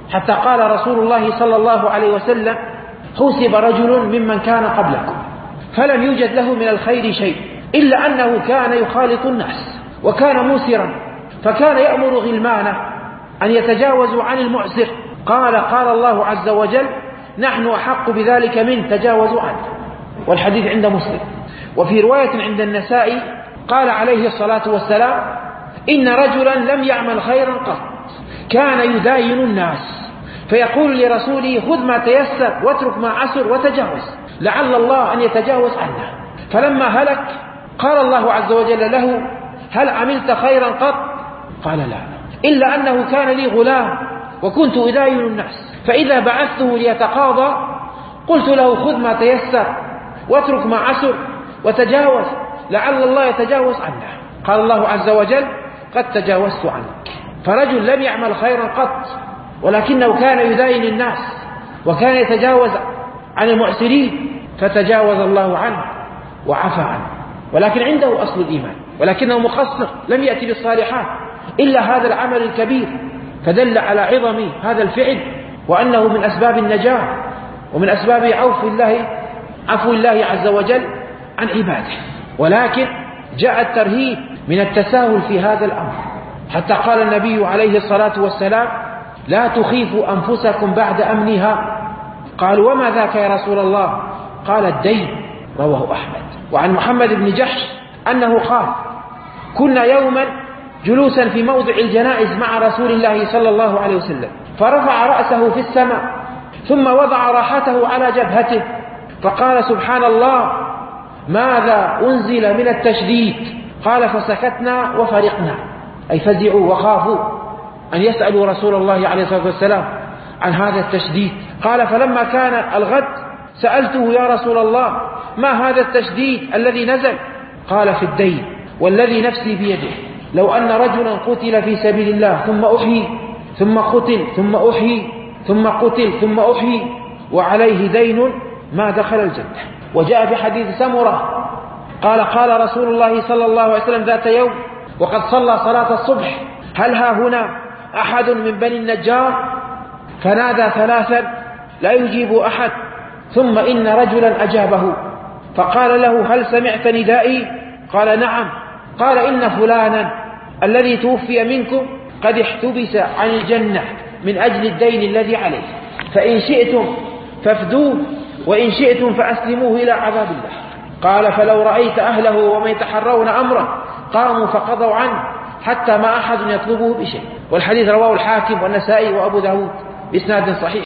حتى قال رسول الله صلى الله عليه وسلم: حوسب رجل ممن كان قبلكم فلم يوجد له من الخير شيء إلا أنه كان يخالط الناس وكان موسرا، فكان يأمر غلمانه أن يتجاوزوا عن المعسر. قال الله عز وجل: نحن أحق بذلك من تجاوزوا عنه. والحديث عند مسلم. وفي رواية عند النسائي قال عليه الصلاة والسلام: إن رجلا لم يعمل خيرا قط كان يداين الناس فيقول لرسوله: خذ ما تيسر واترك ما عسر وتجاوز لعل الله أن يتجاوز عنه. فلما هلك قال الله عز وجل له: هل عملت خيرا قط؟ قال: لا، إلا أنه كان لي غلام وكنت أداين الناس، فإذا بعثته ليتقاضى قلت له: خذ ما تيسر واترك ما عسر وتجاوز لعل الله يتجاوز عنه. قال الله عز وجل: قد تجاوزت عنك. فرجل لم يعمل خيرا قط ولكنه كان يداين الناس وكان يتجاوز عن المعسرين فتجاوز الله عنه وعفى عنه، ولكن عنده أصل الإيمان، ولكنه مقصر لم يأتي بالصالحات إلا هذا العمل الكبير، فدل على عظم هذا الفعل وأنه من أسباب النجاة ومن أسباب عفو الله عز وجل عن عباده. ولكن جاء الترهيب من التساهل في هذا الأمر، حتى قال النبي عليه الصلاة والسلام: لا تخيفوا أنفسكم بعد أمنها. قالوا: وما ذاك يا رسول الله؟ قال: الدين. رواه أحمد. وعن محمد بن جحش أنه قال: كنا يوما جلوسا في موضع الجنائز مع رسول الله صلى الله عليه وسلم، فرفع رأسه في السماء ثم وضع راحته على جبهته فقال: سبحان الله، ماذا أنزل من التشديد؟ قال: فسكتنا وفرقنا، أي فزعوا وخافوا أن يسألوا رسول الله عليه الصلاة والسلام عن هذا التشديد. قال: فلما كان الغد سألته: يا رسول الله، ما هذا التشديد الذي نزل؟ قال: في الدين، والذي نفسي بيده لو أن رجلا قتل في سبيل الله ثم أحيي ثم قتل ثم أحيي ثم قتل ثم أحيي وعليه دين ما دخل الجنة. وجاء في حديث سمرة قال رسول الله صلى الله عليه وسلم ذات يوم وقد صلى صلاة الصبح: هل ها هنا أحد من بني النجار؟ فنادى ثلاثا لا يجيب أحد، ثم إن رجلا أجابه فقال له: هل سمعت ندائي؟ قال: نعم. قال: إن فلانا الذي توفي منكم قد احتبس عن الجنة من أجل الدين الذي عليه، فإن شئتم فافدوه وإن شئتم فأسلموه إلى عذاب الله. قال: فلو رأيت أهله ومن يتحرون أمره قاموا فقضوا عنه حتى ما أحد يطلبه بشيء. والحديث رواه الحاكم والنسائي وأبو داود بإسناد صحيح.